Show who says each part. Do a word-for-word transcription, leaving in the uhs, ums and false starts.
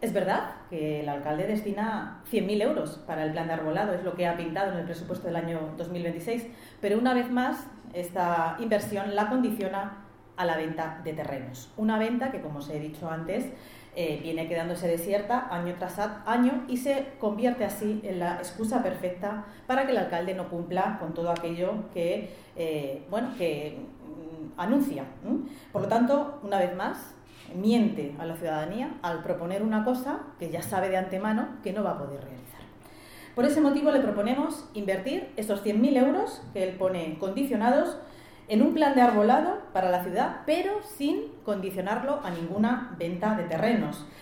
Speaker 1: Es verdad que el alcalde destina cien mil euros para el plan de arbolado, es lo que ha pintado en el presupuesto del año dos mil veintiséis, pero una vez más esta inversión la condiciona a la venta de terrenos. Una venta que, como os he dicho antes, eh, viene quedándose desierta año tras año y se convierte así en la excusa perfecta para que el alcalde no cumpla con todo aquello que, eh, bueno, que mm, anuncia. ¿Mm? Por lo tanto, una vez más, miente a la ciudadanía al proponer una cosa que ya sabe de antemano que no va a poder realizar. Por ese motivo le proponemos invertir esos cien mil euros que él pone condicionados en un plan de arbolado para la ciudad, pero sin condicionarlo a ninguna venta de terrenos.